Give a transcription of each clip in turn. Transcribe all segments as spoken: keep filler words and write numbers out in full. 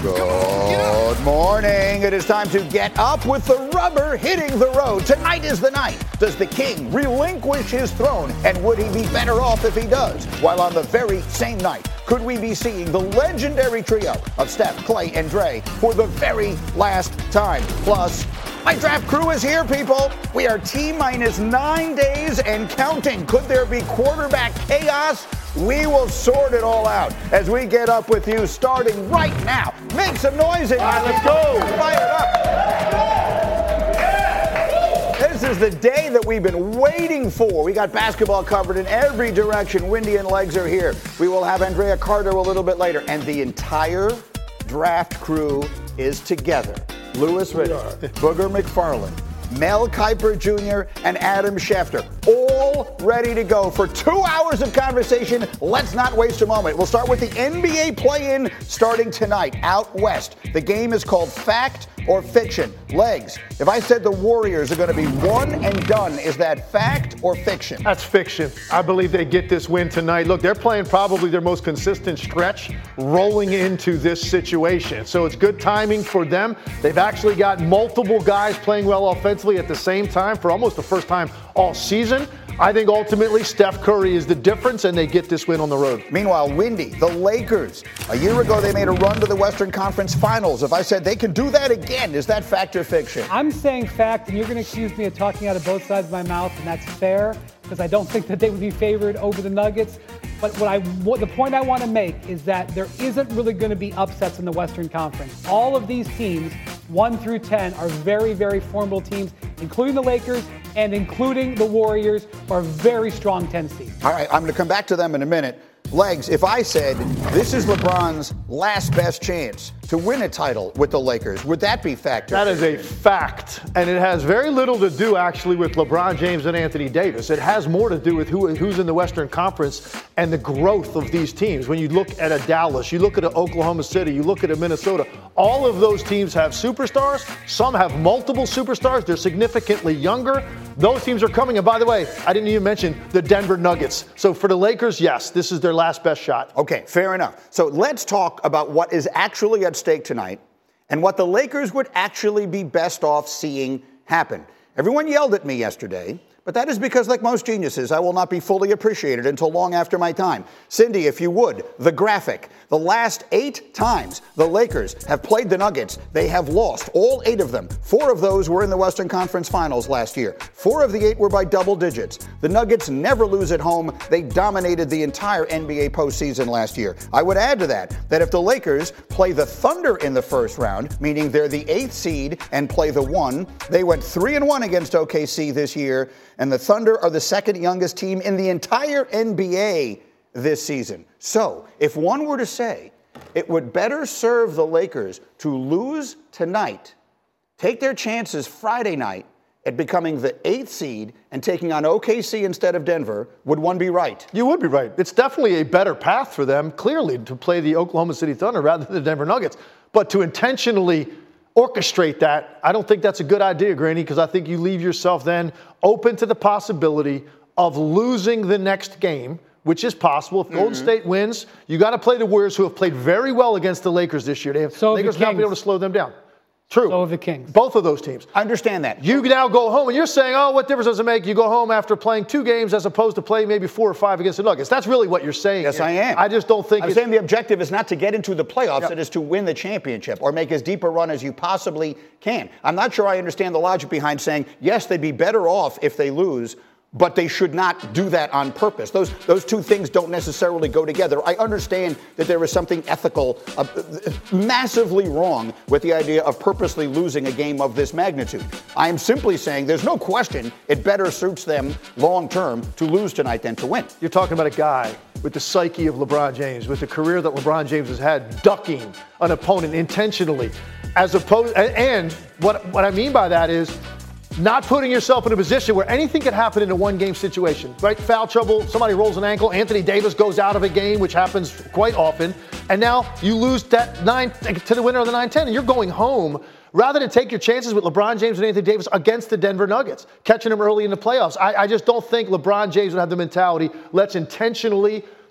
Good morning. It is time to get up with the rubber hitting the road. Tonight is the night. Does the king relinquish his throne? And would he be better off if he does? While on the very same night, could we be seeing the legendary trio of Steph, Clay, and Dre for the very last time? Plus, my draft crew is here, people. We are T minus nine days and counting. Could there be quarterback chaos? We will sort it all out as we get up with you starting right now. Make some noise in here. All right, let's go. Fire it up. This is the day that we've been waiting for. We got basketball covered in every direction. Windy and Legs are here. We will have Andrea Carter a little bit later. And the entire draft crew is together. Louis Riddick, Booger McFarland, Mel Kiper Junior, and Adam Schefter, all ready to go for two hours of conversation. Let's not waste a moment. We'll start with the N B A play-in starting tonight out west. The game is called Fact or Fiction. Legs, if I said the Warriors are going to be one and done, is that fact or fiction? That's fiction. I believe they get this win tonight. Look, they're playing probably their most consistent stretch rolling into this situation. So it's good timing for them. They've actually got multiple guys playing well offensively at the same time for almost the first time all season. I think ultimately Steph Curry is the difference, and they get this win on the road. Meanwhile, Windy, the Lakers. A year ago, they made a run to the Western Conference Finals. If I said they can do that again, is that fact or fiction? I'm saying fact, and you're going to accuse me of talking out of both sides of my mouth, and that's fair, because I don't think that they would be favored over the Nuggets. But what I, what the point I want to make is that there isn't really going to be upsets in the Western Conference. All of these teams, one through ten, are very, very formidable teams, including the Lakers and including the Warriors, are a very strong ten seed. All right, I'm going to come back to them in a minute. Legs, if I said this is LeBron's last best chance to win a title with the Lakers, would that be fact? That is a fact, and it has very little to do actually with LeBron James and Anthony Davis. It has more to do with who, who's in the Western Conference and the growth of these teams. When you look at a Dallas, you look at a Oklahoma City, you look at a Minnesota, all of those teams have superstars. Some have multiple superstars. They're significantly younger. Those teams are coming. And by the way, I didn't even mention the Denver Nuggets. So for the Lakers, yes, this is their last best shot. Okay, fair enough. So let's talk about what is actually at stake tonight and what the Lakers would actually be best off seeing happen. Everyone yelled at me yesterday, but that is because, like most geniuses, I will not be fully appreciated until long after my time. Cindy, if you would, the graphic. The last eight times the Lakers have played the Nuggets, they have lost all eight of them. Four of those were in the Western Conference Finals last year. Four of the eight were by double digits. The Nuggets never lose at home. They dominated the entire N B A postseason last year. I would add to that that if the Lakers play the Thunder in the first round, meaning they're the eighth seed and play the one, they went three and one against O K C this year, and the Thunder are the second youngest team in the entire N B A this season. So, if one were to say it would better serve the Lakers to lose tonight, take their chances Friday night at becoming the eighth seed and taking on O K C instead of Denver, would one be right? You would be right. It's definitely a better path for them, clearly, to play the Oklahoma City Thunder rather than the Denver Nuggets. But to intentionally orchestrate that, I don't think that's a good idea, Granny, because I think you leave yourself then open to the possibility of losing the next game, which is possible. If mm-hmm. Golden State wins, you got to play the Warriors, who have played very well against the Lakers this year. They have so Lakers not be able to slow them down. True. So have the Kings. Both of those teams. I understand that. You now go home, and you're saying, oh, what difference does it make? You go home after playing two games as opposed to playing maybe four or five against the Nuggets. That's really what you're saying. Yes, here. I am. I just don't think I'm it's... saying the objective is not to get into the playoffs. Yep. It is to win the championship or make as deep a run as you possibly can. I'm not sure I understand the logic behind saying, yes, they'd be better off if they lose, but they should not do that on purpose. Those those two things don't necessarily go together. I understand that there is something ethical, uh, massively wrong with the idea of purposely losing a game of this magnitude. I am simply saying there's no question it better suits them long term to lose tonight than to win. You're talking about a guy with the psyche of LeBron James, with the career that LeBron James has had, ducking an opponent intentionally, as opposed. And what what I mean by that is not putting yourself in a position where anything could happen in a one-game situation, right? Foul trouble, somebody rolls an ankle, Anthony Davis goes out of a game, which happens quite often, and now you lose that nine to the winner of the nine ten, and you're going home rather than take your chances with LeBron James and Anthony Davis against the Denver Nuggets, catching them early in the playoffs. I, I just don't think LeBron James would have the mentality, let's intentionally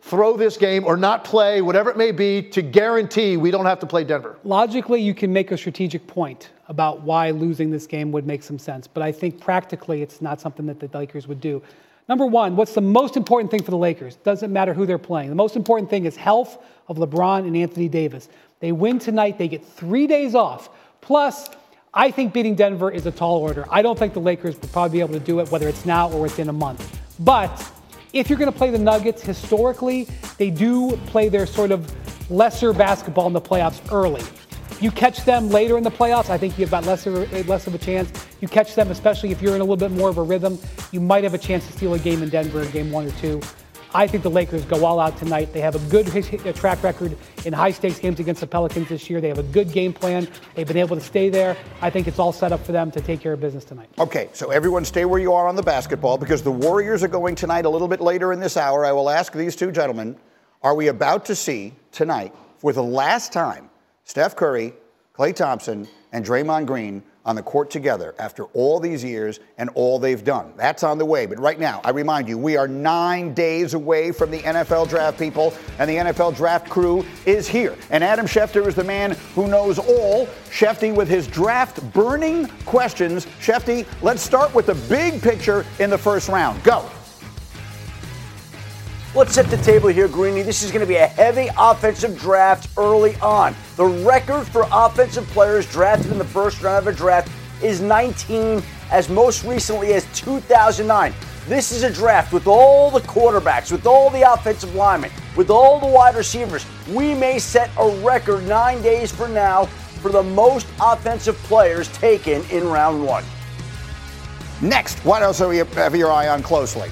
throw this game or not play, whatever it may be, to guarantee we don't have to play Denver? Logically, you can make a strategic point about why losing this game would make some sense, but I think practically it's not something that the Lakers would do. Number one, what's the most important thing for the Lakers? Doesn't matter who they're playing. The most important thing is health of LeBron and Anthony Davis. They win tonight, they get three days off. Plus, I think beating Denver is a tall order. I don't think the Lakers will probably be able to do it, whether it's now or within a month. But if you're going to play the Nuggets, historically, they do play their sort of lesser basketball in the playoffs early. You catch them later in the playoffs, I think you have got less of, a, less of a chance. You catch them, especially if you're in a little bit more of a rhythm, you might have a chance to steal a game in Denver in game one or two. I think the Lakers go all out tonight. They have a good track record in high-stakes games against the Pelicans this year. They have a good game plan. They've been able to stay there. I think it's all set up for them to take care of business tonight. Okay, so everyone stay where you are on the basketball because the Warriors are going tonight a little bit later in this hour. I will ask these two gentlemen, are we about to see tonight, for the last time, Steph Curry, Klay Thompson, and Draymond Green on the court together after all these years and all they've done? That's on the way. But right now, I remind you, we are nine days away from the N F L draft, people, and the N F L draft crew is here. And Adam Schefter is the man who knows all. Shefty with his draft burning questions. Shefty, let's start with the big picture in the first round. Go. Let's set the table here, Greeny. This is going to be a heavy offensive draft early on. The record for offensive players drafted in the first round of a draft is nineteen, as most recently as two thousand nine. This is a draft with all the quarterbacks, with all the offensive linemen, with all the wide receivers. We may set a record nine days from now for the most offensive players taken in round one. Next, what else are you have your eye on closely?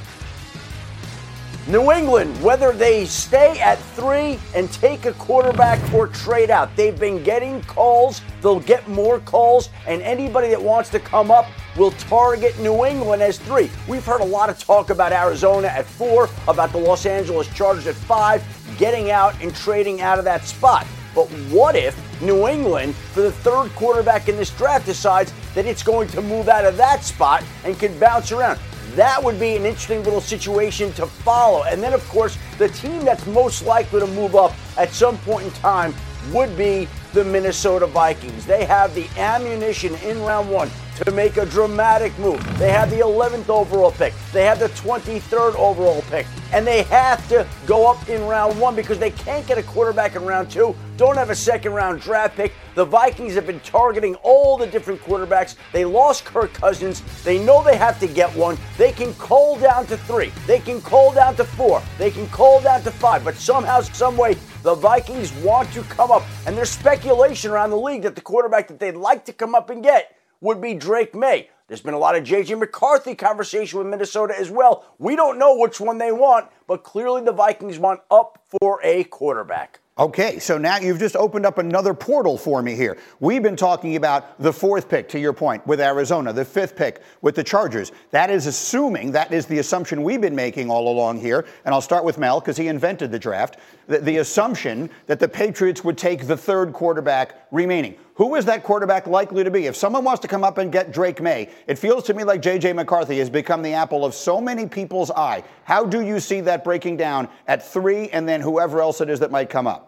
New England, whether they stay at three and take a quarterback or trade out. They've been getting calls. They'll get more calls, and anybody that wants to come up will target New England as three. We've heard a lot of talk about Arizona at four, about the Los Angeles Chargers at five, getting out and trading out of that spot. But what if New England, for the third quarterback in this draft, decides that it's going to move out of that spot and can bounce around? That would be an interesting little situation to follow. And then, of course, the team that's most likely to move up at some point in time would be the Minnesota Vikings. They have the ammunition in round one to make a dramatic move. They have the eleventh overall pick. They have the twenty-third overall pick. And they have to go up in round one because they can't get a quarterback in round two, don't have a second round draft pick. The Vikings have been targeting all the different quarterbacks. They lost Kirk Cousins. They know they have to get one. They can call down to three. They can call down to four. They can call down to five. But somehow, some way, the Vikings want to come up. And there's speculation around the league that the quarterback that they'd like to come up and get would be Drake May. There's been a lot of J J McCarthy conversation with Minnesota as well. We don't know which one they want, but clearly the Vikings want up for a quarterback. Okay, so now you've just opened up another portal for me here. We've been talking about the fourth pick, to your point, with Arizona, the fifth pick with the Chargers. That is assuming, that is the assumption we've been making all along here, and I'll start with Mel because he invented the draft, the, the assumption that the Patriots would take the third quarterback remaining. Who is that quarterback likely to be? If someone wants to come up and get Drake May, it feels to me like J J McCarthy has become the apple of so many people's eye. How do you see that breaking down at three and then whoever else it is that might come up?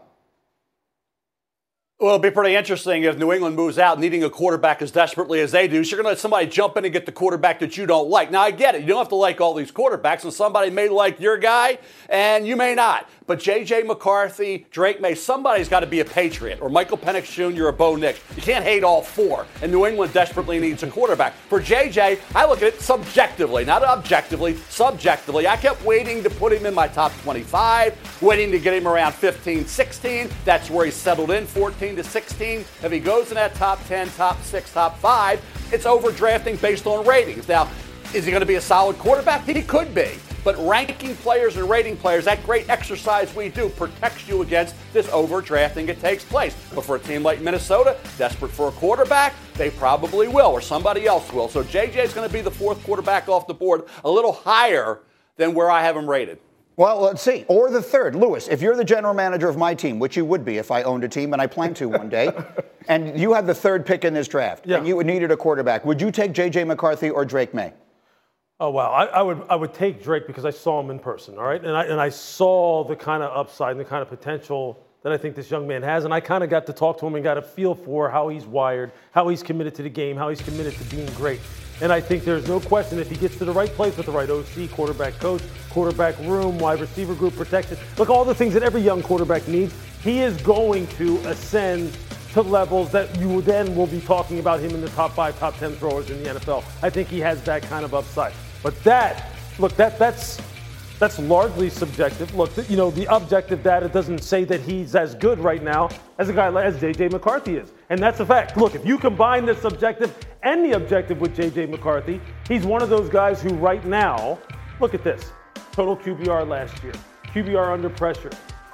Well, it'll be pretty interesting if New England moves out needing a quarterback as desperately as they do. So you're going to let somebody jump in and get the quarterback that you don't like. Now, I get it. You don't have to like all these quarterbacks, and somebody may like your guy, and you may not. But J J McCarthy, Drake May, somebody's got to be a Patriot, or Michael Penix Junior or Bo Nix. You can't hate all four, and New England desperately needs a quarterback. For J J, I look at it subjectively, not objectively, subjectively. I kept waiting to put him in my top twenty-five, waiting to get him around fifteen, sixteen. That's where he settled in, fourteen to sixteen. If he goes in that top ten, top six, top five, it's overdrafting based on ratings. Now, is he going to be a solid quarterback? He could be. But ranking players and rating players, that great exercise we do, protects you against this overdrafting that takes place. But for a team like Minnesota, desperate for a quarterback, they probably will, or somebody else will. So J J's going to be the fourth quarterback off the board, a little higher than where I have him rated. Well, let's see. Or the third. Lewis, if you're the general manager of my team, which you would be if I owned a team, and I plan to one day, and you had the third pick in this draft, yeah. and you needed a quarterback, would you take J J McCarthy or Drake May? Oh, wow. I, I would I would take Drake because I saw him in person, all right? And I, and I saw the kind of upside and the kind of potential that I think this young man has. And I kind of got to talk to him and got a feel for how he's wired, how he's committed to the game, how he's committed to being great. And I think there's no question if he gets to the right place with the right O C, quarterback coach, quarterback room, wide receiver group protection, look, all the things that every young quarterback needs, he is going to ascend to levels that you then will be talking about him in the top five, top ten throwers in the N F L. I think he has that kind of upside. But that, look, that that's that's largely subjective. Look, you know, the objective data doesn't say that he's as good right now as a guy as J J McCarthy is. And that's a fact. Look, if you combine the subjective and the objective with J J McCarthy, he's one of those guys who right now, look at this, total Q B R last year, Q B R under pressure,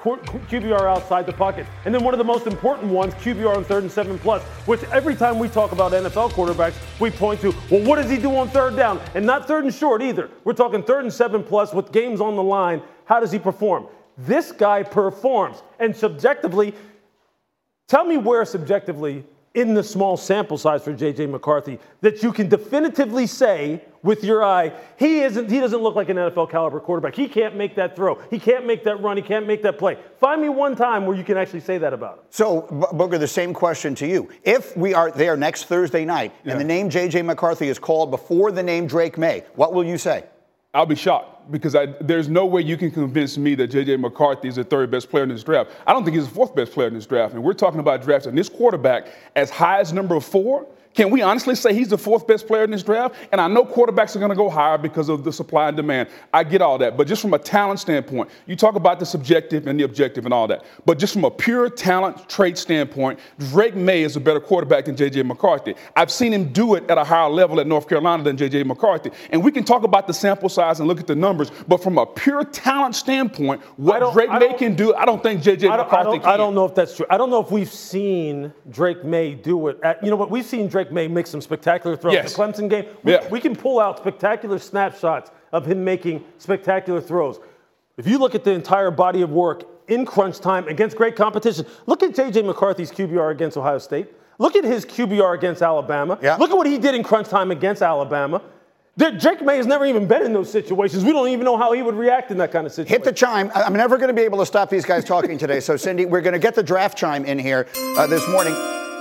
Q B R outside the pocket. And then one of the most important ones, Q B R on third and seven plus, which every time we talk about N F L quarterbacks, we point to, well, what does he do on third down? And not third and short either. We're talking third and seven plus with games on the line. How does he perform? This guy performs. And subjectively, tell me where subjectively in the small sample size for J J McCarthy that you can definitively say with your eye, he isn't. He doesn't look like an N F L caliber quarterback. He can't make that throw. He can't make that run. He can't make that play. Find me one time where you can actually say that about him. So, Booger, the same question to you. If we are there next Thursday night yeah. and the name J J McCarthy is called before the name Drake May, what will you say? I'll be shocked because I, there's no way you can convince me that J J McCarthy is the third best player in this draft. I don't think he's the fourth best player in this draft. And we're talking about drafting this quarterback as high as number four. Can we honestly say he's the fourth best player in this draft? And I know quarterbacks are going to go higher because of the supply and demand. I get all that. But just from a talent standpoint, you talk about the subjective and the objective and all that. But just from a pure talent trait standpoint, Drake May is a better quarterback than J J McCarthy. I've seen him do it at a higher level at North Carolina than J J McCarthy. And we can talk about the sample size and look at the numbers. But from a pure talent standpoint, what Drake May can do, I don't think J J McCarthy I don't, can. I don't know if that's true. I don't know if we've seen Drake May do it. At, you know what? We've seen Drake May make some spectacular throws. Yes. The Clemson game, we, yeah. we can pull out spectacular snapshots of him making spectacular throws. If you look at the entire body of work in crunch time against great competition, look at J J McCarthy's Q B R against Ohio State. Look at his Q B R against Alabama. Yeah. Look at what he did in crunch time against Alabama. Drake May has never even been in those situations. We don't even know how he would react in that kind of situation. Hit the chime. I'm never going to be able to stop these guys talking today. So, Cindy, we're going to get the draft chime in here uh, this morning.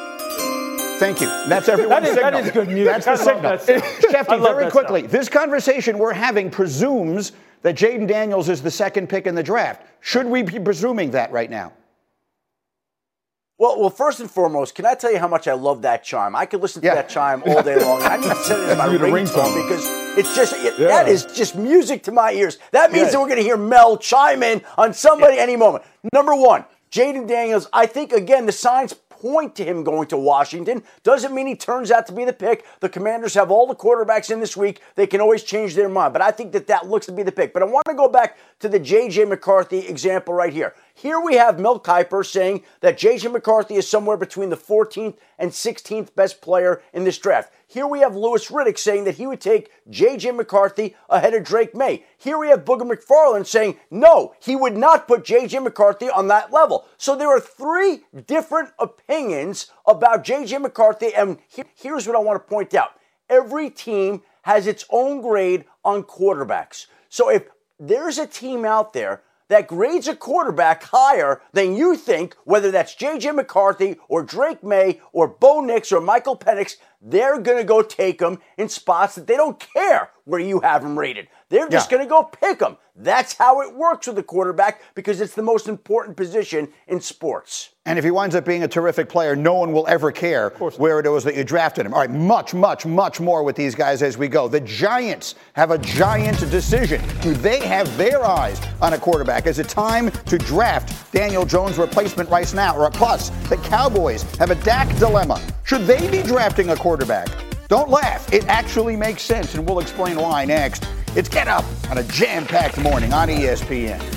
Thank you. That's everyone's that is, signal. That is good music. That's the signal. Shefty, very quickly, stuff. This conversation we're having presumes that Jayden Daniels is the second pick in the draft. Should we be presuming that right now? Well, well, first and foremost, can I tell you how much I love that chime? I could listen to yeah. that chime all day long. I need to set it as my ringtone because it's just it, yeah. that is just music to my ears. That means yeah. that we're going to hear Mel chime in on somebody yeah. any moment. Number one, Jayden Daniels. I think again the signs point to him going to Washington. Doesn't mean he turns out to be the pick. The Commanders have all the quarterbacks in this week. They can always change their mind. But I think that that looks to be the pick. But I want to go back to the J J McCarthy example right here. Here we have Mel Kiper saying that J J McCarthy is somewhere between the fourteenth and sixteenth best player in this draft. Here we have Louis Riddick saying that he would take J J McCarthy ahead of Drake May. Here we have Booger McFarland saying, no, he would not put J J McCarthy on that level. So there are three different opinions about J J McCarthy, and here, here's what I want to point out. Every team has its own grade on quarterbacks. So if there's a team out there that grades a quarterback higher than you think, whether that's J J McCarthy or Drake May or Bo Nix or Michael Penix, they're going to go take them in spots that they don't care where you have them rated. They're just yeah. going to go pick them. That's how it works with the quarterback because it's the most important position in sports. And if he winds up being a terrific player, no one will ever care where it was that you drafted him. All right, much, much, much more with these guys as we go. The Giants have a giant decision. Do they have their eyes on a quarterback? Is it time to draft Daniel Jones' replacement right now? Or plus, the Cowboys have a Dak dilemma. Should they be drafting a quarterback? Don't laugh. It actually makes sense, and we'll explain why next. It's Get Up on a jam-packed morning on E S P N.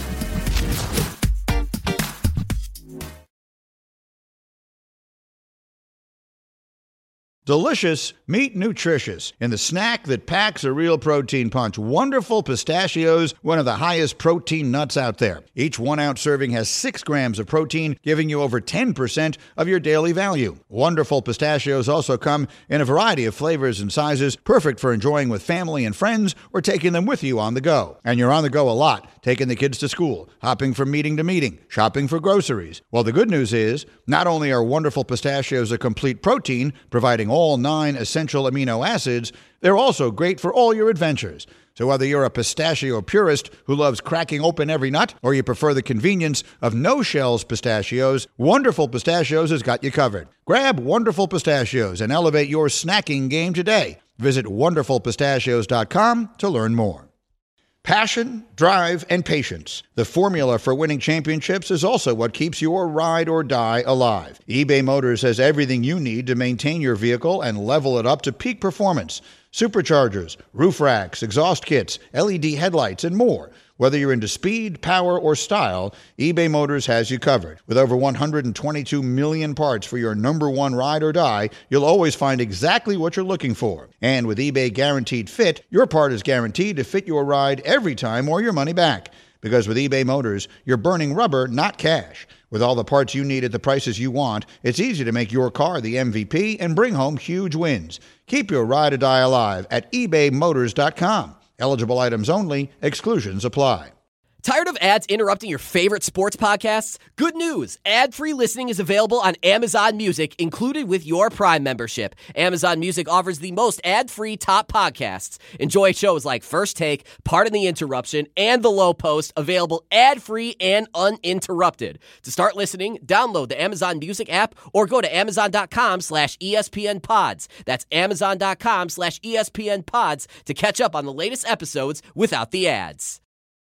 Delicious, meet nutritious in the snack that packs a real protein punch. Wonderful Pistachios, one of the highest protein nuts out there. Each one-ounce serving has six grams of protein, giving you over ten percent of your daily value. Wonderful Pistachios also come in a variety of flavors and sizes, perfect for enjoying with family and friends or taking them with you on the go. And you're on the go a lot, taking the kids to school, hopping from meeting to meeting, shopping for groceries. Well, the good news is, not only are Wonderful Pistachios a complete protein, providing all nine essential amino acids, they're also great for all your adventures. So whether you're a pistachio purist who loves cracking open every nut, or you prefer the convenience of no-shells pistachios, Wonderful Pistachios has got you covered. Grab Wonderful Pistachios and elevate your snacking game today. Visit wonderful pistachios dot com to learn more. Passion, drive, and patience. The formula for winning championships is also what keeps your ride or die alive. eBay Motors has everything you need to maintain your vehicle and level it up to peak performance. Superchargers, roof racks, exhaust kits, L E D headlights, and more. Whether you're into speed, power, or style, eBay Motors has you covered. With over one hundred twenty-two million parts for your number one ride or die, you'll always find exactly what you're looking for. And with eBay Guaranteed Fit, your part is guaranteed to fit your ride every time or your money back. Because with eBay Motors, you're burning rubber, not cash. With all the parts you need at the prices you want, it's easy to make your car the M V P and bring home huge wins. Keep your ride or die alive at ebay motors dot com. Eligible items only. Exclusions apply. Tired of ads interrupting your favorite sports podcasts? Good news! Ad-free listening is available on Amazon Music, included with your Prime membership. Amazon Music offers the most ad-free top podcasts. Enjoy shows like First Take, Pardon the Interruption, and The Low Post, available ad-free and uninterrupted. To start listening, download the Amazon Music app or go to amazon.com slash ESPN pods. That's amazon.com slash ESPN pods to catch up on the latest episodes without the ads.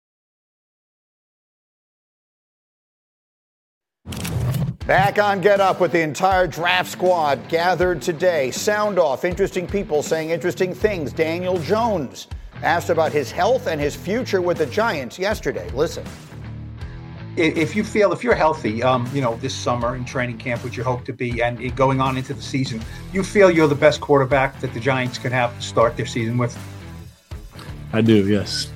Back on Get Up with the entire draft squad gathered today. Sound off, interesting people saying interesting things. Daniel Jones asked about his health and his future with the Giants yesterday. Listen. If you feel, if you're healthy, um, you know, this summer in training camp, which you hope to be, and going on into the season, you feel you're the best quarterback that the Giants could have to start their season with? I do, yes.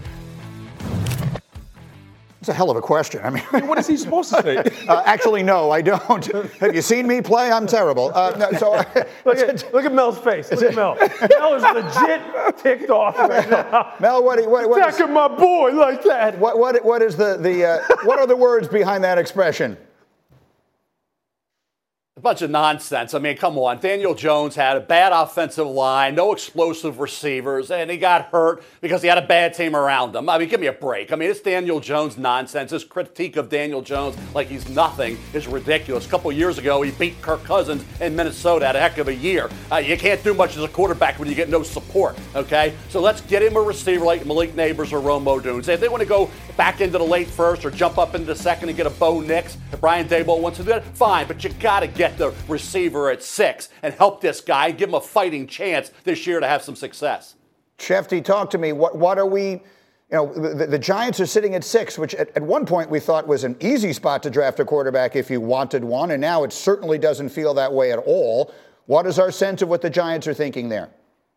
It's a hell of a question. I mean, what is he supposed to say? uh, actually, no, I don't. Have you seen me play? I'm terrible. Uh, no, so uh, look, at, look at Mel's face. Look at Mel. Mel is legit ticked off right now. Mel, what? What? what Attacking is, my boy like that. What? What? What is the the? Uh, what are the words behind that expression? A bunch of nonsense. I mean, come on. Daniel Jones had a bad offensive line, no explosive receivers, and he got hurt because he had a bad team around him. I mean, give me a break. I mean, it's Daniel Jones nonsense. This critique of Daniel Jones like he's nothing is ridiculous. A couple years ago, he beat Kirk Cousins in Minnesota. Had a heck of a year. Uh, you can't do much as a quarterback when you get no support, okay? So let's get him a receiver like Malik Nabers or Rome Odunze. If they want to go back into the late first or jump up into the second and get a Bo Nix, if Brian Daboll wants to do that, fine, but you got to get the receiver at six and help this guy and give him a fighting chance this year to have some success. Shefty, talk to me. What what are we, you know, the, the Giants are sitting at six, which at, at one point we thought was an easy spot to draft a quarterback if you wanted one, and now it certainly doesn't feel that way at all. What is our sense of what the Giants are thinking there?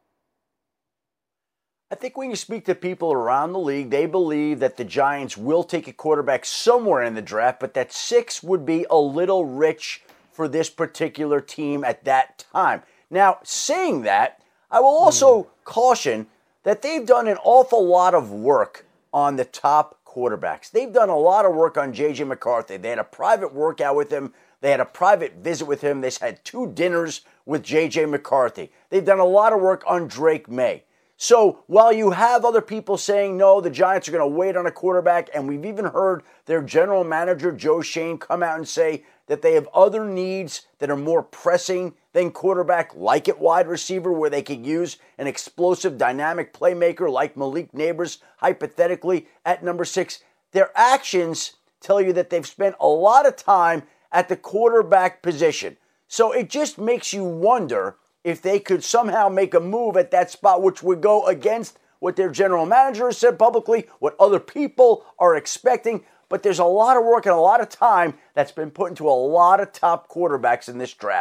I think when you speak to people around the league, they believe that the Giants will take a quarterback somewhere in the draft, but that six would be a little rich for this particular team at that time. Now, saying that, I will also mm. caution that they've done an awful lot of work on the top quarterbacks. They've done a lot of work on J J McCarthy. They had a private workout with him. They had a private visit with him. They had two dinners with J J McCarthy. They've done a lot of work on Drake May. So while you have other people saying, no, the Giants are going to wait on a quarterback, and we've even heard their general manager, Joe Schoen, come out and say that they have other needs that are more pressing than quarterback, like at wide receiver, where they could use an explosive, dynamic playmaker like Malik Nabers, hypothetically, at number six. Their actions tell you that they've spent a lot of time at the quarterback position. So it just makes you wonder if they could somehow make a move at that spot, which would go against what their general manager has said publicly, what other people are expecting. But there's a lot of work and a lot of time that's been put into a lot of top quarterbacks in this draft.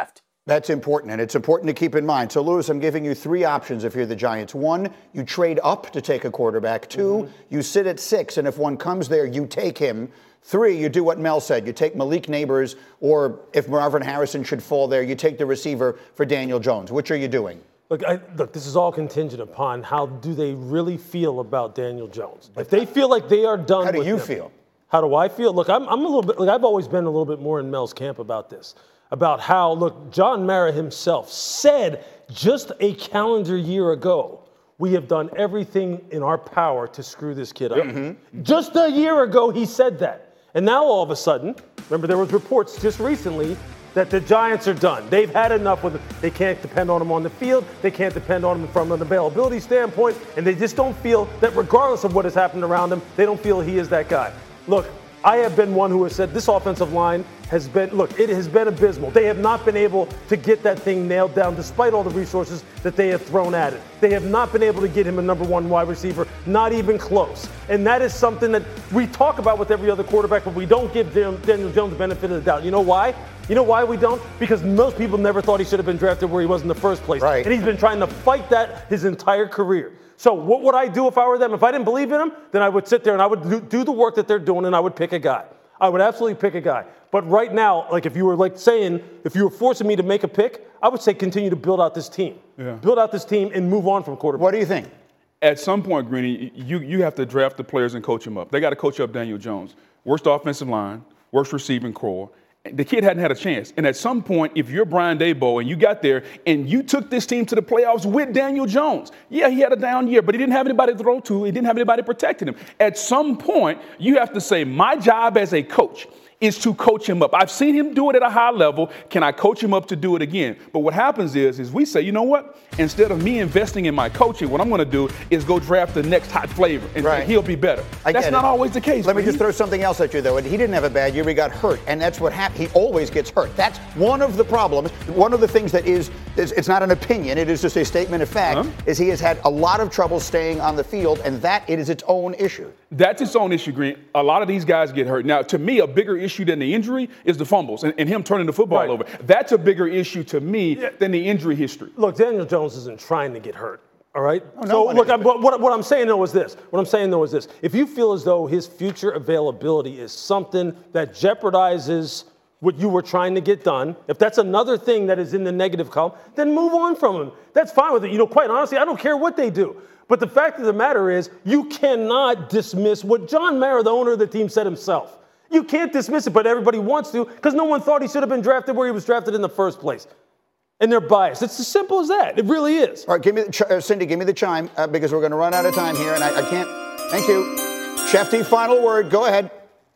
That's important, and it's important to keep in mind. So, Lewis, I'm giving you three options if you're the Giants. One, you trade up to take a quarterback. Two, mm-hmm. you sit at six, and if one comes there, you take him. Three, you do what Mel said. You take Malik Neighbors, or if Marvin Harrison should fall there, you take the receiver for Daniel Jones. Which are you doing? Look, I, look, this is all contingent upon how do they really feel about Daniel Jones. If they feel like they are done with How do you him, feel? How do I feel? Look, I'm, I'm a little bit, like I've always been a little bit more in Mel's camp about this. About how, look, John Mara himself said just a calendar year ago, we have done everything in our power to screw this kid up. Mm-hmm. Just a year ago, he said that. And now all of a sudden, remember there was reports just recently that the Giants are done. They've had enough with it. They can't depend on him on the field. They can't depend on him from an availability standpoint. And they just don't feel that regardless of what has happened around him, they don't feel he is that guy. Look, I have been one who has said this offensive line has been, look, it has been abysmal. They have not been able to get that thing nailed down despite all the resources that they have thrown at it. They have not been able to get him a number one wide receiver, not even close. And that is something that we talk about with every other quarterback, but we don't give Daniel Jones the benefit of the doubt. You know why? You know why we don't? Because most people never thought he should have been drafted where he was in the first place. Right. And he's been trying to fight that his entire career. So what would I do if I were them? If I didn't believe in him, then I would sit there and I would do, do the work that they're doing and I would pick a guy. I would absolutely pick a guy. But right now, like if you were like saying, if you were forcing me to make a pick, I would say continue to build out this team. Yeah. Build out this team and move on from quarterback. What do you think? At some point, Greeny, you, you have to draft the players and coach them up. They got to coach up Daniel Jones. Worst offensive line, worst receiving core. The kid hadn't had a chance. And at some point, if you're Brian Daboll and you got there and you took this team to the playoffs with Daniel Jones, yeah, he had a down year, but he didn't have anybody to throw to. He didn't have anybody protecting him. At some point, you have to say, my job as a coach is to coach him up. I've seen him do it at a high level. Can I coach him up to do it again? But what happens is, is we say, you know what? Instead of me investing in my coaching, what I'm going to do is go draft the next hot flavor, and right. he'll be better. I that's not it. always the case. Let me just throw something else at you, though. He didn't have a bad year. He got hurt, and that's what happened. He always gets hurt. That's one of the problems. One of the things that is, is it's not an opinion. It is just a statement of fact, uh-huh. is he has had a lot of trouble staying on the field, and that it is its own issue. That's its own issue, Green. A lot of these guys get hurt. Now, to me, a bigger issue than the injury is the fumbles and, and him turning the football right. over. That's a bigger issue to me yeah. than the injury history. Look, Daniel Jones isn't trying to get hurt. All right. Oh, no so look, is, I'm, what, what I'm saying though is this. What I'm saying though is this. If you feel as though his future availability is something that jeopardizes what you were trying to get done, if that's another thing that is in the negative column, then move on from him. That's fine with it. You know, quite honestly, I don't care what they do. But the fact of the matter is, you cannot dismiss what John Mara, the owner of the team, said himself. You can't dismiss it, but everybody wants to because no one thought he should have been drafted where he was drafted in the first place. And they're biased. It's as simple as that. It really is. All right, give me the ch- uh, Cindy, give me the chime uh, because we're going to run out of time here, and I, I can't. Thank you. Shefty, final word. Go ahead.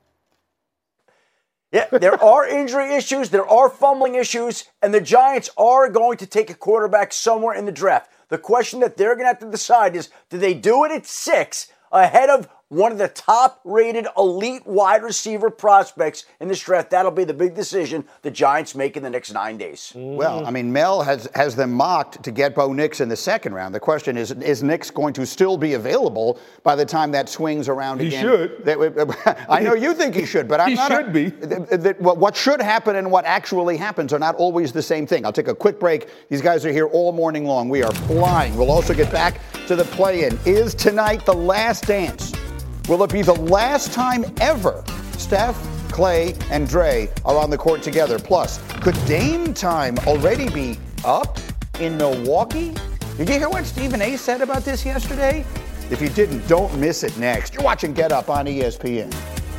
Yeah, there are injury issues, there are fumbling issues, and the Giants are going to take a quarterback somewhere in the draft. The question that they're going to have to decide is, do they do it at six ahead of one of the top-rated elite wide receiver prospects in this draft? That'll be the big decision the Giants make in the next nine days. Well, I mean, Mel has, has them mocked to get Bo Nix in the second round. The question is, is Nix going to still be available by the time that swings around he again? He should. That, I know you think he should, but I'm he not. He should a, be. The, the, what should happen and what actually happens are not always the same thing. I'll take a quick break. These guys are here all morning long. We are flying. We'll also get back to the play-in. Is tonight the last dance? Will it be the last time ever Steph, Clay, and Dre are on the court together? Plus, could Dame time already be up in Milwaukee? Did you hear what Stephen A. said about this yesterday? If you didn't, don't miss it next. You're watching Get Up on E S P N.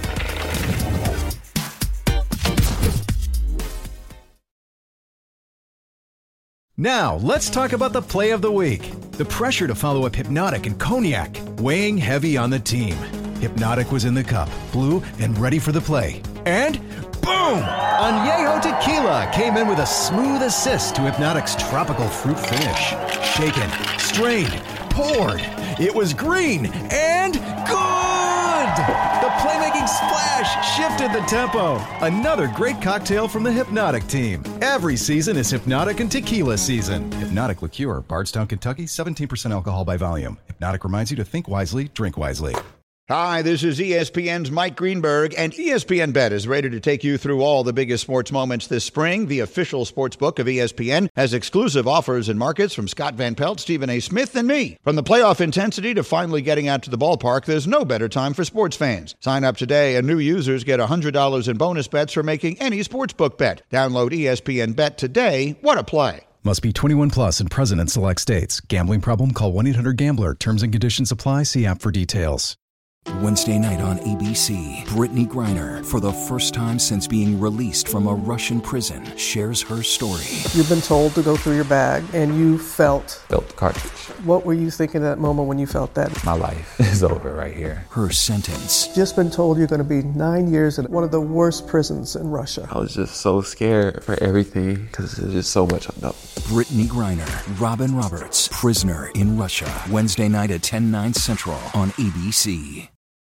Now, let's talk about the play of the week. The pressure to follow up Hypnotic and Cognac, weighing heavy on the team. Hypnotic was in the cup, blue, and ready for the play. And boom! Añejo Tequila came in with a smooth assist to Hypnotic's tropical fruit finish. Shaken, strained, poured. It was green and good! The playmaking splash shifted the tempo. Another great cocktail from the Hypnotic team. Every season is Hypnotic and Tequila season. Hypnotic Liqueur, Bardstown, Kentucky, seventeen percent alcohol by volume. Hypnotic reminds you to think wisely, drink wisely. Hi, this is E S P N's Mike Greenberg, and E S P N Bet is ready to take you through all the biggest sports moments this spring. The official sports book of E S P N has exclusive offers and markets from Scott Van Pelt, Stephen A. Smith, and me. From the playoff intensity to finally getting out to the ballpark, there's no better time for sports fans. Sign up today, and new users get one hundred dollars in bonus bets for making any sportsbook bet. Download E S P N Bet today. What a play. Must be twenty-one plus and present in select states. Gambling problem? Call one eight hundred gambler. Terms and conditions apply. See app for details. Wednesday night on A B C, Brittany Griner, for the first time since being released from a Russian prison, shares her story. You've been told to go through your bag, and you felt... Felt the cartridge. What were you thinking at that moment when you felt that? My life is over right here. Her sentence. Just been told you're going to be nine years in one of the worst prisons in Russia. I was just so scared for everything because there's just so much unknown. Brittany Griner, Robin Roberts, Prisoner in Russia. Wednesday night at ten, nine Central on A B C.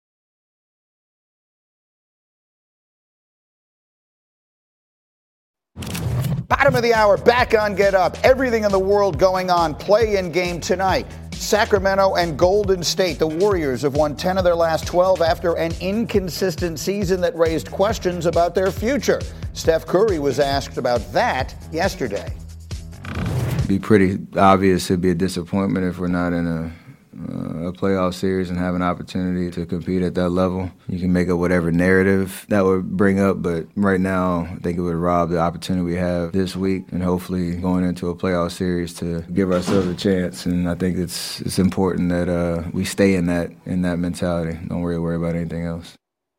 Bottom of the hour, back on Get Up. Everything in the world going on. Play-in game tonight. Sacramento and Golden State. The Warriors have won ten of their last twelve after an inconsistent season that raised questions about their future. Steph Curry was asked about that yesterday. It'd be pretty obvious it'd be a disappointment if we're not in a Uh, a playoff series and have an opportunity to compete at that level. You can make up whatever narrative that would bring up, but right now I think it would rob the opportunity we have this week and hopefully going into a playoff series to give ourselves a chance. And I think it's it's important that uh, we stay in that in that mentality. Don't really worry about anything else.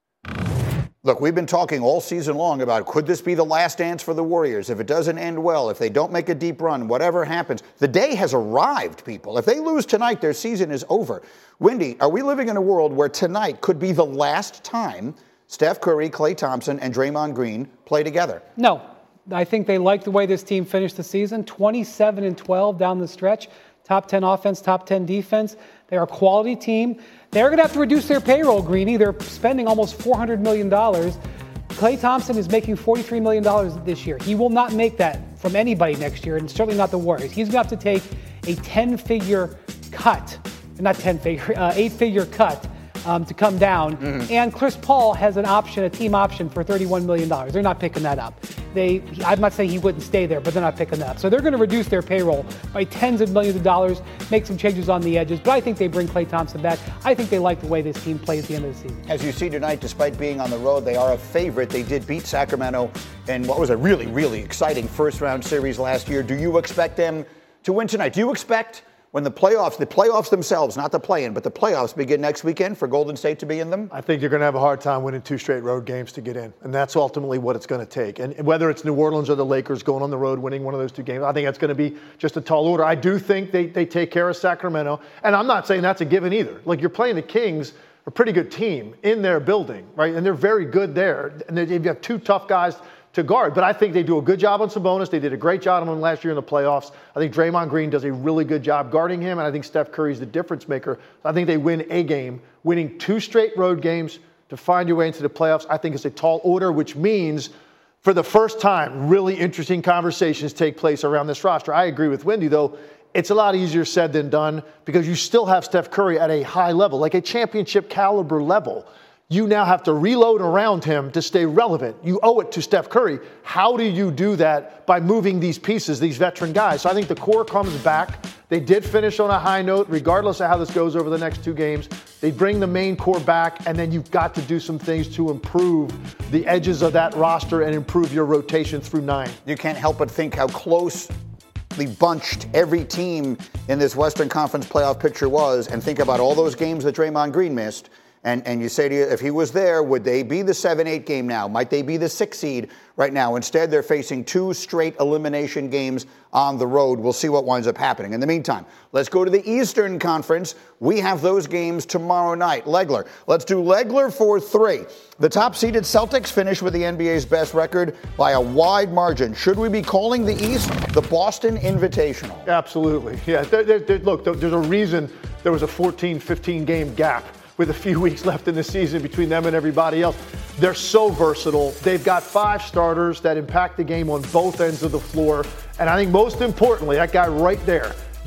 Look, we've been talking all season long about could this be the last dance for the Warriors? If it doesn't end well, if they don't make a deep run, whatever happens. The day has arrived, people. If they lose tonight, their season is over. Wendy, are we living in a world where tonight could be the last time Steph Curry, Klay Thompson, and Draymond Green play together? No. I think they like the way this team finished the season. twenty-seven and twelve down the stretch. Top ten offense, top ten defense. They're a quality team. They're going to have to reduce their payroll, Greeny. They're spending almost four hundred million dollars. Klay Thompson is making forty-three million dollars this year. He will not make that from anybody next year, and certainly not the Warriors. He's going to have to take a ten-figure cut, not ten-figure, uh, eight-figure cut um, to come down. Mm-hmm. And Chris Paul has an option, a team option for thirty-one million dollars. They're not picking that up. They, I'm not saying he wouldn't stay there, but they're not picking that up. So they're going to reduce their payroll by tens of millions of dollars, make some changes on the edges. But I think they bring Klay Thompson back. I think they like the way this team plays at the end of the season. As you see tonight, despite being on the road, they are a favorite. They did beat Sacramento in what was a really, really exciting first-round series last year. Do you expect them to win tonight? Do you expect when the playoffs, the playoffs themselves, not the play-in, but the playoffs begin next weekend for Golden State to be in them? I think you're going to have a hard time winning two straight road games to get in, and that's ultimately what it's going to take. And whether it's New Orleans or the Lakers going on the road, winning one of those two games, I think that's going to be just a tall order. I do think they, they take care of Sacramento, and I'm not saying that's a given either. Like, you're playing the Kings, a pretty good team in their building, right? And they're very good there. And you've got two tough guys to guard. But I think they do a good job on Sabonis. They did a great job on him last year in the playoffs. I think Draymond Green does a really good job guarding him, and I think Steph Curry's the difference maker. I think they win a game. Winning two straight road games to find your way into the playoffs, I think it's a tall order, which means for the first time, really interesting conversations take place around this roster. I agree with Wendy, though. It's a lot easier said than done because you still have Steph Curry at a high level, like a championship caliber level. You now have to reload around him to stay relevant. You owe it to Steph Curry. How do you do that? By moving these pieces, these veteran guys. So I think the core comes back. They did finish on a high note, regardless of how this goes over the next two games. They bring the main core back, and then you've got to do some things to improve the edges of that roster and improve your rotation through nine. You can't help but think how closely bunched every team in this Western Conference playoff picture was, and think about all those games that Draymond Green missed. And and you say to you, if he was there, would they be the seven eight game now? Might they be the six seed right now? Instead, they're facing two straight elimination games on the road. We'll see what winds up happening. In the meantime, let's go to the Eastern Conference. We have those games tomorrow night. Legler, let's do Legler for three. The top-seeded Celtics finish with the N B A's best record by a wide margin. Should we be calling the East the Boston Invitational? Absolutely. Yeah. There, there, there, look, there's a reason there was a fourteen, fifteen game gap with a few weeks left in the season between them and everybody else. They're so versatile. They've got five starters that impact the game on both ends of the floor. And I think most importantly, that guy right there,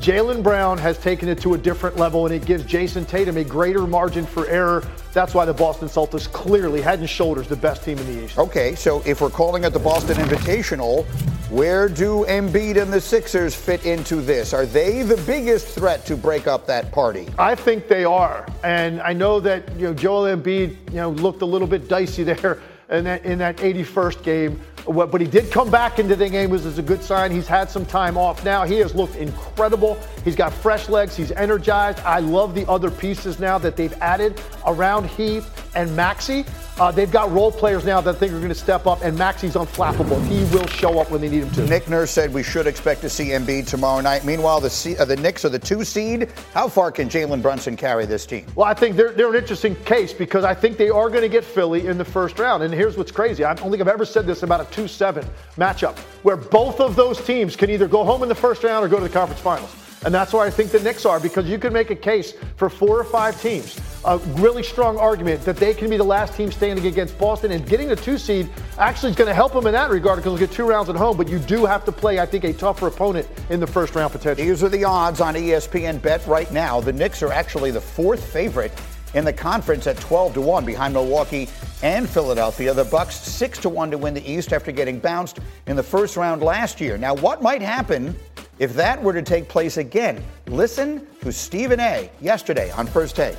Jaylen Brown has taken it to a different level, and it gives Jason Tatum a greater margin for error. That's why the Boston Celtics clearly, head and shoulders, the best team in the East. Okay, so if we're calling it the Boston Invitational, where do Embiid and the Sixers fit into this? Are they the biggest threat to break up that party? I think they are, and I know that you know Joel Embiid, you know, looked a little bit dicey there in that in that eighty-first game. But he did come back into the game, which is a good sign. He's had some time off now. He has looked incredible. He's got fresh legs. He's energized. I love the other pieces now that they've added around Heath and Maxey. Uh, they've got role players now that I think are going to step up, and Maxey's unflappable. He will show up when they need him to. Nick Nurse said we should expect to see Embiid tomorrow night. Meanwhile, the C- uh, the Knicks are the two seed. How far can Jalen Brunson carry this team? Well, I think they're, they're an interesting case because I think they are going to get Philly in the first round. And here's what's crazy. I don't think I've ever said this about a two seven matchup where both of those teams can either go home in the first round or go to the conference finals. And that's why I think the Knicks are, because you can make a case for four or five teams, a really strong argument that they can be the last team standing against Boston, and getting the two seed actually is going to help them in that regard because they'll get two rounds at home, but you do have to play, I think, a tougher opponent in the first round potentially. These are the odds on E S P N Bet right now. The Knicks are actually the fourth favorite in the conference at twelve to one behind Milwaukee and Philadelphia. The Bucks six to one to win the East after getting bounced in the first round last year. Now, what might happen if that were to take place again? Listen to Stephen A. yesterday on First Take.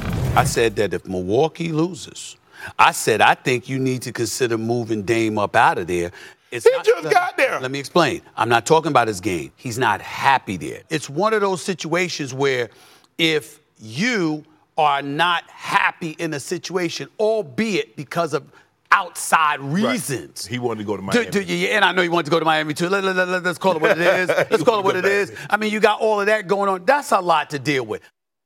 I said that if Milwaukee loses, I said I think you need to consider moving Dame up out of there. It's he not, just let, got there. Let me explain. I'm not talking about his game. He's not happy there. It's one of those situations where if you are not happy in a situation, albeit because of outside reasons. Right. He wanted to go to Miami. Do, do, yeah, and I know he wanted to go to Miami too. Let, let, let, let's call it what it is. Let's call it what it is. I mean, you got all of that going on. That's a lot to deal with.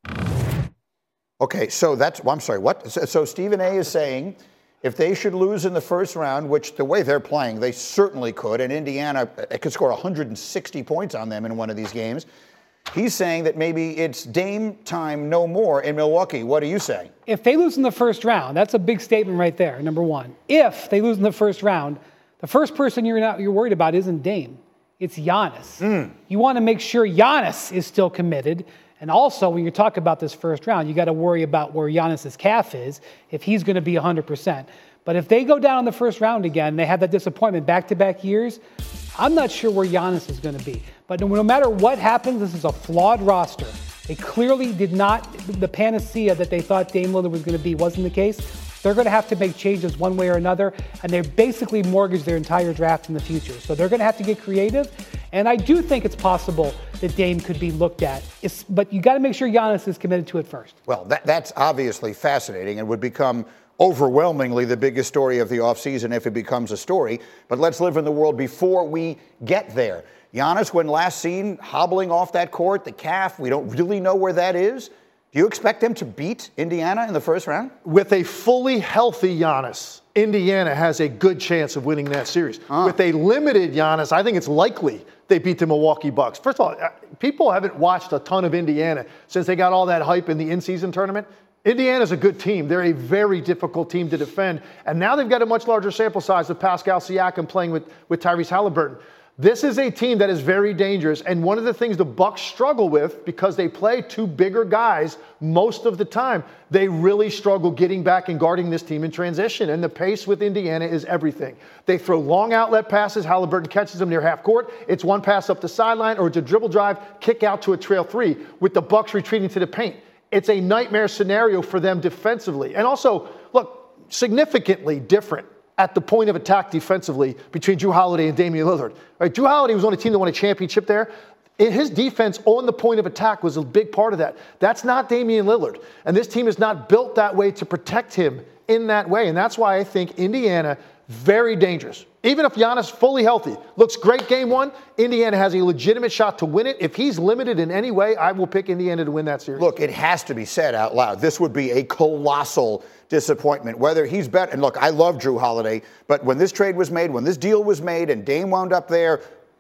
Okay, so that's, well, I'm sorry, what? So, so Stephen A. is saying if they should lose in the first round, which the way they're playing, they certainly could, and Indiana could score one hundred sixty points on them in one of these games, he's saying that maybe it's Dame time no more in Milwaukee. What are you saying? If they lose in the first round, that's a big statement right there, number one. If they lose in the first round, the first person you're not you're worried about isn't Dame. It's Giannis. Mm. You want to make sure Giannis is still committed. And also, when you talk about this first round, you got to worry about where Giannis's calf is, if he's going to be one hundred percent. But if they go down in the first round again, they have that disappointment back-to-back years, I'm not sure where Giannis is going to be. But no, no matter what happens, this is a flawed roster. They clearly did not, the panacea that they thought Dame Lillard was going to be wasn't the case. They're going to have to make changes one way or another, and they basically mortgaged their entire draft in the future. So they're going to have to get creative, and I do think it's possible that Dame could be looked at. It's, but you got to make sure Giannis is committed to it first. Well, that, that's obviously fascinating and would become overwhelmingly the biggest story of the offseason if it becomes a story. But let's live in the world before we get there. Giannis, when last seen hobbling off that court, the calf, we don't really know where that is. Do you expect them to beat Indiana in the first round? With a fully healthy Giannis, Indiana has a good chance of winning that series. Uh. With a limited Giannis, I think it's likely they beat the Milwaukee Bucks. First of all, people haven't watched a ton of Indiana since they got all that hype in the in-season tournament. Indiana's a good team. They're a very difficult team to defend. And now they've got a much larger sample size of Pascal Siakam playing with, with Tyrese Halliburton. This is a team that is very dangerous, and one of the things the Bucks struggle with, because they play two bigger guys most of the time, they really struggle getting back and guarding this team in transition, and the pace with Indiana is everything. They throw long outlet passes. Halliburton catches them near half court. It's one pass up the sideline, or it's a dribble drive, kick out to a trail three, with the Bucks retreating to the paint. It's a nightmare scenario for them defensively. And also, look, significantly different at the point of attack defensively between Jrue Holiday and Damian Lillard. Right, Jrue Holiday was on a team that won a championship there. His defense on the point of attack was a big part of that. That's not Damian Lillard. And this team is not built that way to protect him in that way. And that's why I think Indiana, very dangerous. Even if Giannis fully healthy, looks great game one, Indiana has a legitimate shot to win it. If he's limited in any way, I will pick Indiana to win that series. Look, it has to be said out loud. This would be a colossal disappointment. Whether he's better, and look, I love Jrue Holiday, but when this trade was made, when this deal was made and Dame wound up there,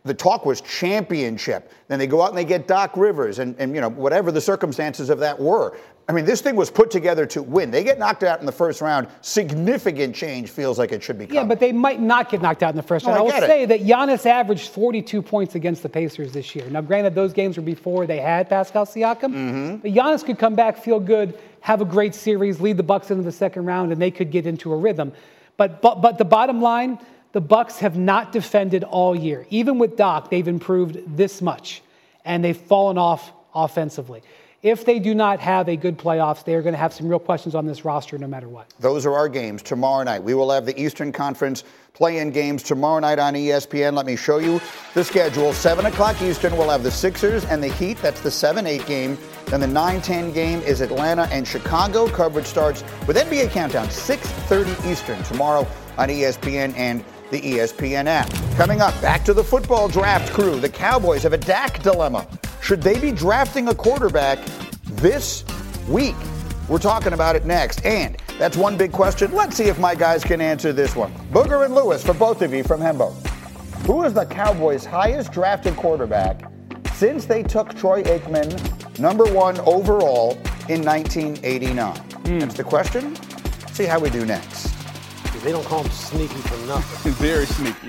the talk was championship. Then they go out and they get Doc Rivers and, and, you know, whatever the circumstances of that were. I mean, this thing was put together to win. They get knocked out in the first round. Significant change feels like it should be. Yeah, but they might not get knocked out in the first round. Oh, I I will get it. say that Giannis averaged forty-two points against the Pacers this year. Now, granted, those games were before they had Pascal Siakam. Mm-hmm. But Giannis could come back, feel good, have a great series, lead the Bucks into the second round, and they could get into a rhythm. But but but the bottom line, the Bucks have not defended all year. Even with Doc, they've improved this much, and they've fallen off offensively. If they do not have a good playoffs, they are going to have some real questions on this roster no matter what. Those are our games tomorrow night. We will have the Eastern Conference play-in games tomorrow night on E S P N. Let me show you the schedule. seven o'clock Eastern, we'll have the Sixers and the Heat. That's the seven eight game. Then the nine ten game is Atlanta and Chicago. Coverage starts with N B A Countdown, six thirty Eastern tomorrow on E S P N and the E S P N app. Coming up, back to the football draft crew. The Cowboys have a Dak dilemma. Should they be drafting a quarterback this week? We're talking about it next. And that's one big question. Let's see if my guys can answer this one. Booger and Lewis, for both of you from Hembo. Who is the Cowboys' highest drafted quarterback since they took Troy Aikman number one overall in nineteen eighty-nine? Mm. That's the question. See how we do next. They don't call him sneaky for nothing. Very sneaky.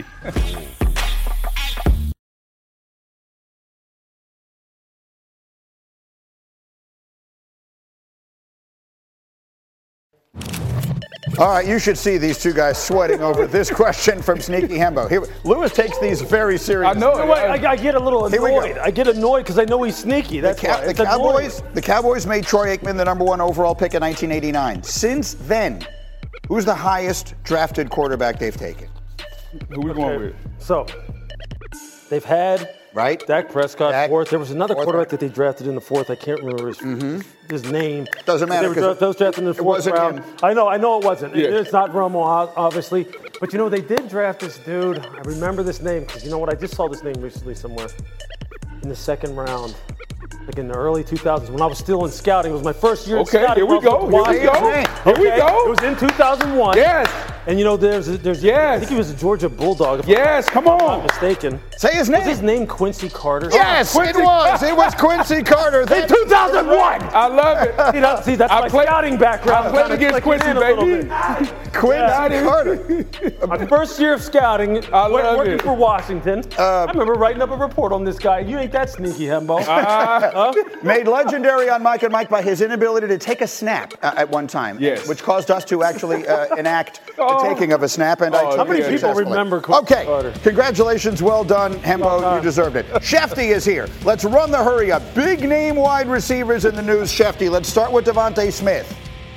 All right, you should see these two guys sweating over this question from Sneaky Hembo. Here, Lewis takes these very seriously. I know. No, I, I get a little annoyed. I get annoyed because I know he's sneaky. That's the, Cow- why. the It's Cowboys. annoying. The Cowboys made Troy Aikman the number one overall pick in nineteen eighty-nine. Since then, who's the highest drafted quarterback they've taken? Who we going with? So, they've had right Dak Prescott Dak, fourth. There was another fourth quarterback round. that they drafted in the fourth. I can't remember his, Mm-hmm. his name. Doesn't matter, They were 'cause dra- those drafted in the it fourth wasn't round. him. I know, I know it wasn't. It- Yeah. it's not Romo, o- obviously. But you know, they did draft this dude. I remember this name because you know what? I just saw this name recently somewhere in the second round. Like in the early two thousands, when I was still in scouting. It was my first year in Okay, scouting. here we when I was go. with Here we go. Washington. Here we Okay, go. It was in two thousand one. Yes. And you know, there's, there's, Yes. I think he was a Georgia Bulldog. If Yes, come I'm on. not mistaken. Say his name. Was his name Quincy Carter? Yes, Oh, Quincy- it was. It was Quincy Carter. In That- two thousand one. I love it. See, that, see that's I my played- scouting background. I played Kinda against clicking Quincy, in a little baby. bit. Quincy Yeah. Carter. My first year of scouting, I wor- love working it. for Washington. I remember writing up a report on this guy. You ain't that sneaky, Hembo. Uh, Huh? Made legendary on Mike and Mike by his inability to take a snap uh, at one time. Yes. Which caused us to actually uh, enact Oh. the taking of a snap. And I Oh, took how it many people successfully. remember Quincy Okay. Carter? Congratulations. Well done, Hembo. done. You deserved it. Shefty is here. Let's run the hurry up. Big name wide receivers in the news. Shefty, let's start with Devontae Smith.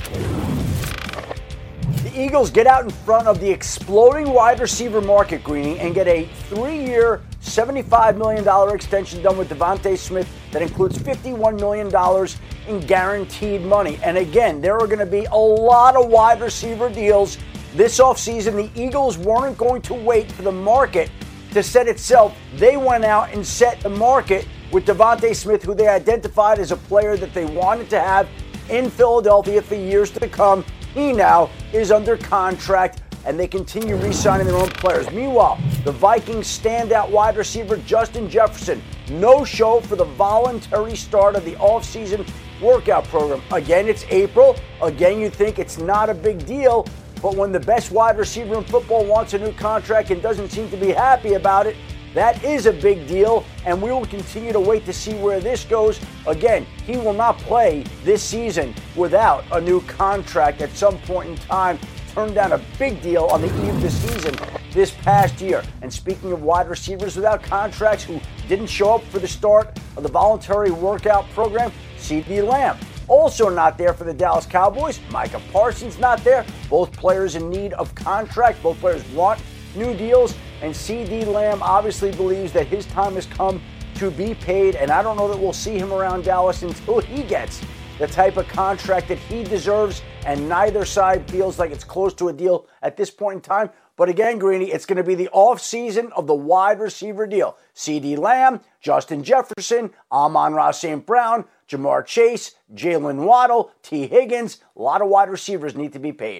The Eagles get out in front of the exploding wide receiver market, Greeny, and get a three-year, seventy-five million dollars extension done with Devontae Smith that includes fifty-one million dollars in guaranteed money. And again, there are going to be a lot of wide receiver deals this offseason. The Eagles weren't going to wait for the market to set itself. They went out and set the market with Devontae Smith, who they identified as a player that they wanted to have in Philadelphia for years to come. He now is under contract, and they continue re-signing their own players. Meanwhile, the Vikings standout wide receiver Justin Jefferson, no show for the voluntary start of the offseason workout program. Again, it's April. Again, you think it's not a big deal, but when the best wide receiver in football wants a new contract and doesn't seem to be happy about it, that is a big deal, and we will continue to wait to see where this goes. Again, he will not play this season without a new contract at some point in time. Turned down a big deal on the eve of the season this past year. And speaking of wide receivers without contracts who didn't show up for the start of the voluntary workout program, CeeDee Lamb. Also not there for the Dallas Cowboys. Micah Parsons not there. Both players in need of contract. Both players want new deals. And CeeDee Lamb obviously believes that his time has come to be paid. And I don't know that we'll see him around Dallas until he gets the type of contract that he deserves. And neither side feels like it's close to a deal at this point in time. But again, Greeny, it's going to be the offseason of the wide receiver deal. CeeDee Lamb, Justin Jefferson, Amon-Ra Saint Brown, Jamar Chase, Jalen Waddle, T. Higgins. A lot of wide receivers need to be paid.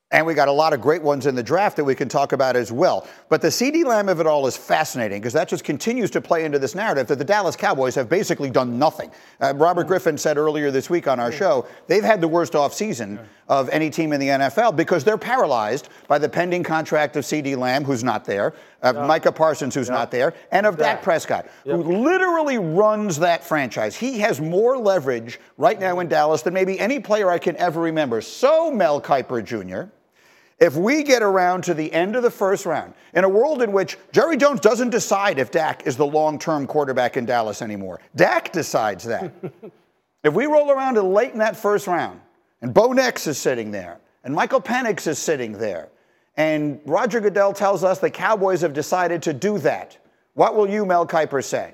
And we got a lot of great ones in the draft that we can talk about as well. But the CeeDee Lamb of it all is fascinating because that just continues to play into this narrative that the Dallas Cowboys have basically done nothing. Uh, Robert Griffin said earlier this week on our show, they've had the worst offseason of any team in the N F L because they're paralyzed by the pending contract of CeeDee Lamb, who's not there, of yeah. Micah Parsons, who's yeah. not there, and of Dak, Dak Prescott, yep. who literally runs that franchise. He has more leverage right now in Dallas than maybe any player I can ever remember. So, Mel Kiper Junior, if we get around to the end of the first round, in a world in which Jerry Jones doesn't decide if Dak is the long-term quarterback in Dallas anymore, Dak decides that. If we roll around to late in that first round, and Bo Nix is sitting there, and Michael Penix is sitting there, and Roger Goodell tells us the Cowboys have decided to do that, what will you, Mel Kiper, say?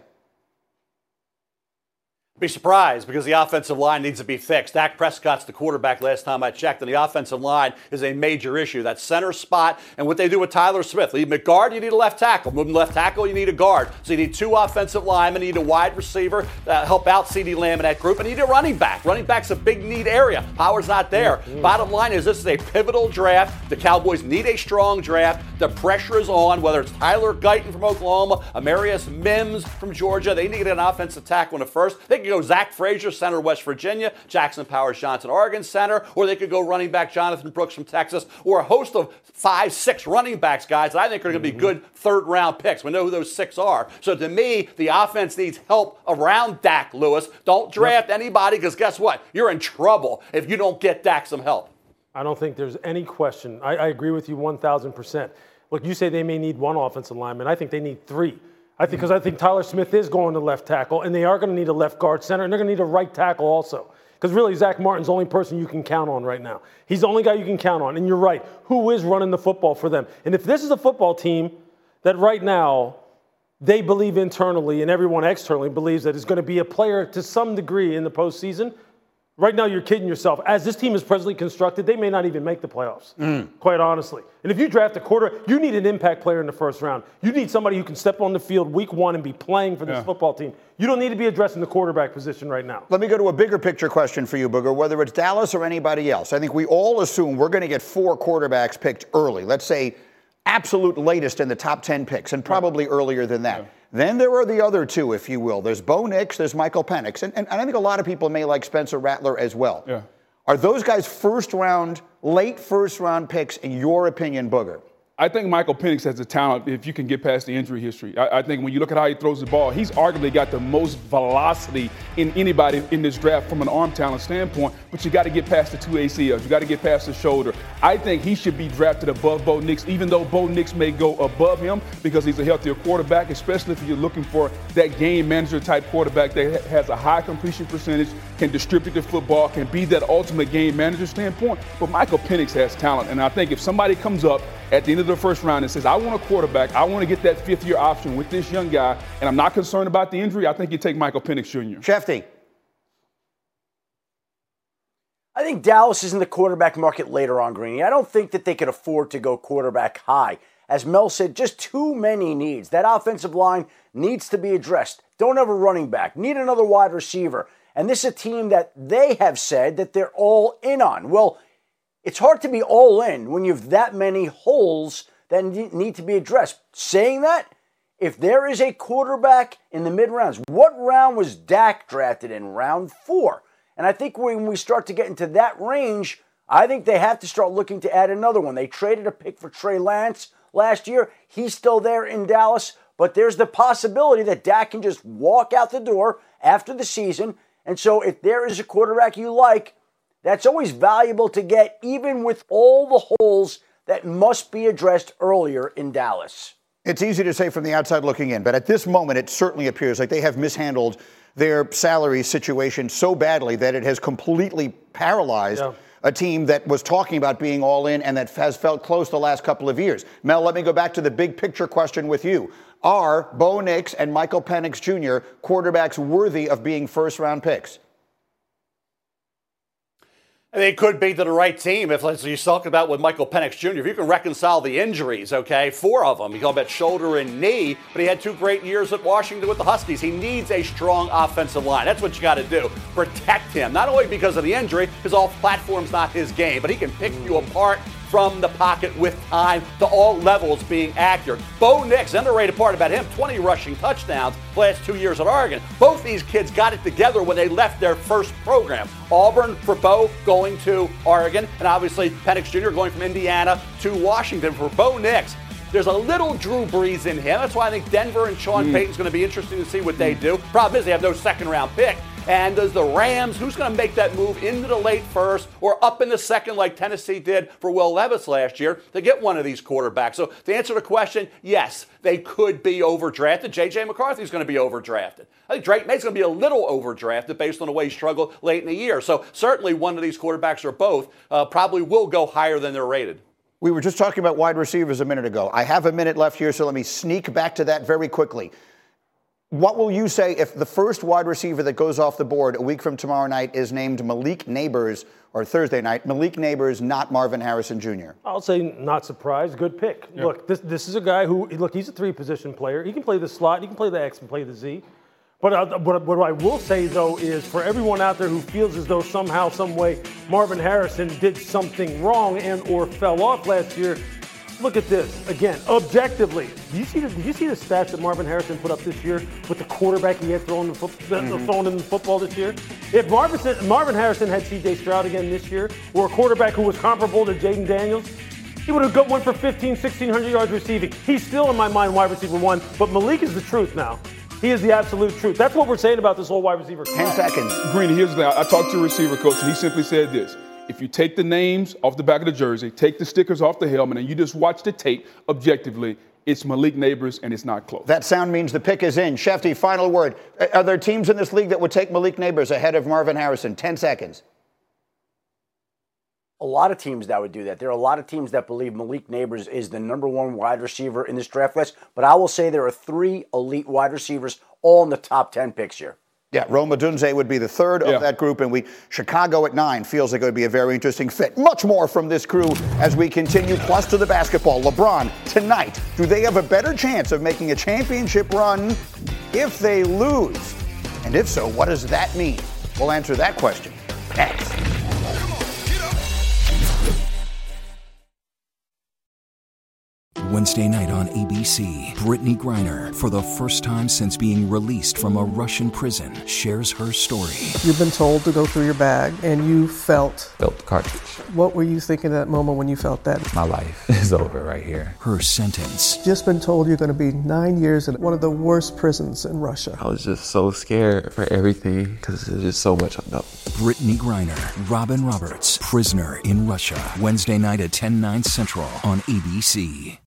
Be surprised because the offensive line needs to be fixed. Dak Prescott's the quarterback last time I checked, and the offensive line is a major issue. That center spot and what they do with Tyler Smith. Leave him at guard, you need a left tackle. Move him left tackle, you need a guard. So you need two offensive linemen, you need a wide receiver to help out CeeDee Lamb in that group, and you need a running back. Running back's a big need area. Howard's not there. Mm-hmm. Bottom line is this is a pivotal draft. The Cowboys need a strong draft. The pressure is on, whether it's Tyler Guyton from Oklahoma, Amarius Mims from Georgia. They need to get an offensive tackle in the first. They can go Zach Frazier, center West Virginia, Jackson Powers Johnson, Oregon center, or they could go running back Jonathan Brooks from Texas, or a host of five, six running backs, guys, that I think are going to be good third-round picks. We know who those six are. So to me, the offense needs help around Dak, Lewis. Don't draft yep. anybody, because guess what? You're in trouble if you don't get Dak some help. I don't think there's any question. I, I agree with you one thousand percent. Look, you say they may need one offensive lineman. I think they need three. I think because I think Tyler Smith is going to left tackle, and they are going to need a left guard center, and they're going to need a right tackle also. Because really, Zach Martin's the only person you can count on right now. He's the only guy you can count on. And you're right. Who is running the football for them? And if this is a football team that right now they believe internally and everyone externally believes that is going to be a player to some degree in the postseason, right now you're kidding yourself. As this team is presently constructed, they may not even make the playoffs, mm. quite honestly. And if you draft a quarter, you need an impact player in the first round. You need somebody who can step on the field week one and be playing for this yeah. football team. You don't need to be addressing the quarterback position right now. Let me go to a bigger picture question for you, Booger, whether it's Dallas or anybody else. I think we all assume we're going to get four quarterbacks picked early. Let's say absolute latest in the top ten picks, and probably yeah. earlier than that. Yeah. Then there are the other two, if you will. There's Bo Nix, there's Michael Penix. And, and, and I think a lot of people may like Spencer Rattler as well. Yeah. Are those guys first round, late first round picks, in your opinion, Booger? I think Michael Penix has the talent if you can get past the injury history. I, I think when you look at how he throws the ball, he's arguably got the most velocity in anybody in this draft from an arm talent standpoint, but you got to get past the two A C Ls. You got to get past the shoulder. I think he should be drafted above Bo Nix, even though Bo Nix may go above him because he's a healthier quarterback, especially if you're looking for that game manager type quarterback that has a high completion percentage, can distribute the football, can be that ultimate game manager standpoint. But Michael Penix has talent, and I think if somebody comes up at the end of the first round and says, I want a quarterback, I want to get that fifth-year option with this young guy, and I'm not concerned about the injury, I think you take Michael Penix Junior Shefty. I think Dallas is in the quarterback market later on, Greeny. I don't think that they could afford to go quarterback high. As Mel said, just too many needs. That offensive line needs to be addressed. Don't have a running back. Need another wide receiver. And this is a team that they have said that they're all in on. Well, it's hard to be all in when you have that many holes that need to be addressed. Saying that, if there is a quarterback in the mid-rounds, what round was Dak drafted in? Round four. And I think when we start to get into that range, I think they have to start looking to add another one. They traded a pick for Trey Lance last year. He's still there in Dallas, but there's the possibility that Dak can just walk out the door after the season. And so if there is a quarterback you like, that's always valuable to get, even with all the holes that must be addressed earlier in Dallas. It's easy to say from the outside looking in, but at this moment, it certainly appears like they have mishandled their salary situation so badly that it has completely paralyzed yeah. a team that was talking about being all in and that has felt close the last couple of years. Mel, let me go back to the big picture question with you. Are Bo Nix and Michael Penix Junior quarterbacks worthy of being first-round picks? They could be to the right team if, as you're talking about with Michael Penix Junior, if you can reconcile the injuries, okay, four of them. You talk about shoulder and knee, but he had two great years at Washington with the Huskies. He needs a strong offensive line. That's what you got to do. Protect him, not only because of the injury, because all platform's not his game, but he can pick you apart from the pocket with time to all levels being accurate. Bo Nix, the underrated part about him, twenty rushing touchdowns last two years at Oregon. Both these kids got it together when they left their first program. Auburn for Bo going to Oregon, and obviously Penix Junior going from Indiana to Washington. For Bo Nix, there's a little Drew Brees in him. That's why I think Denver and Sean mm. Payton's going to be interesting to see what they do. Problem is they have no second-round pick. And does the Rams, who's going to make that move into the late first or up in the second like Tennessee did for Will Levis last year to get one of these quarterbacks? So to answer the question, yes, they could be overdrafted. J J McCarthy's going to be overdrafted. I think Drake May's going to be a little overdrafted based on the way he struggled late in the year. So certainly one of these quarterbacks or both uh, probably will go higher than they're rated. We were just talking about wide receivers a minute ago. I have a minute left here, so let me sneak back to that very quickly. What will you say if the first wide receiver that goes off the board a week from tomorrow night is named Malik Nabers, or Thursday night, Malik Nabers, not Marvin Harrison Junior? I'll say not surprised. Good pick. Yeah. Look, this this is a guy who, look, he's a three-position player. He can play the slot, he can play the X and play the Z. But uh, what, what I will say, though, is for everyone out there who feels as though somehow, some way, Marvin Harrison did something wrong and or fell off last year, look at this. Again, objectively, do you see the, did you see the stats that Marvin Harrison put up this year with the quarterback he had thrown, the fo- mm-hmm. thrown in the football this year? If Marvin, Marvin Harrison had C J Stroud again this year, or a quarterback who was comparable to Jaden Daniels, he would have got one for fifteen, sixteen hundred yards receiving. He's still, in my mind, wide receiver one, but Malik is the truth now. He is the absolute truth. That's what we're saying about this whole wide receiver class. Ten seconds. Greeny, here's the thing. I talked to a receiver coach, and he simply said this. If you take the names off the back of the jersey, take the stickers off the helmet, and you just watch the tape objectively, it's Malik Nabers, and it's not close. That sound means the pick is in. Shefty, final word. Are there teams in this league that would take Malik Nabers ahead of Marvin Harrison? Ten seconds. A lot of teams that would do that. There are a lot of teams that believe Malik Nabers is the number one wide receiver in this draft class, but I will say there are three elite wide receivers all in the top ten picks here. Yeah, Rome Odunze would be the third of yeah. that group, and we Chicago at nine feels like it would be a very interesting fit. Much more from this crew as we continue. Plus to the basketball. LeBron, tonight, do they have a better chance of making a championship run if they lose? And if so, what does that mean? We'll answer that question next. Wednesday night on A B C, Brittany Griner, for the first time since being released from a Russian prison, shares her story. You've been told to go through your bag, and you felt... Felt the cartridge. What were you thinking at that moment when you felt that? My life is over right here. Her sentence. Just been told you're going to be nine years in one of the worst prisons in Russia. I was just so scared for everything because there's just so much unknown. Brittany Griner, Robin Roberts, Prisoner in Russia. Wednesday night at ten, nine Central on A B C.